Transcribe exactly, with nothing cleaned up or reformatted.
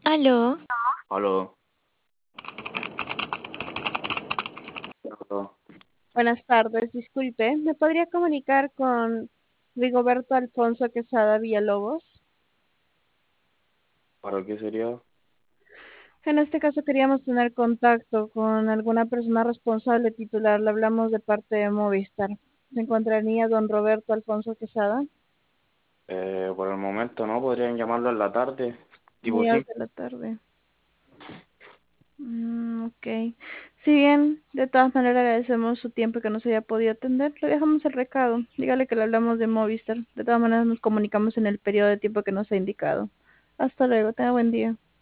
Aló, Aló. Aló. Buenas tardes, disculpe, ¿me podría comunicar con Rigoberto Alfonso Quesada Villalobos? ¿Para qué sería? En este caso queríamos tener contacto con alguna persona responsable titular. Le hablamos de parte de Movistar. ¿Se encontraría don Roberto Alfonso Quesada? Eh, por el momento no, podrían llamarlo en la tarde, tipo Muy sí. alta la tarde. Mm, ok. Si bien, de todas maneras agradecemos su tiempo que nos haya podido atender, le dejamos el recado. Dígale que le hablamos de Movistar. De todas maneras nos comunicamos en el periodo de tiempo que nos ha indicado. Hasta luego, tenga buen día.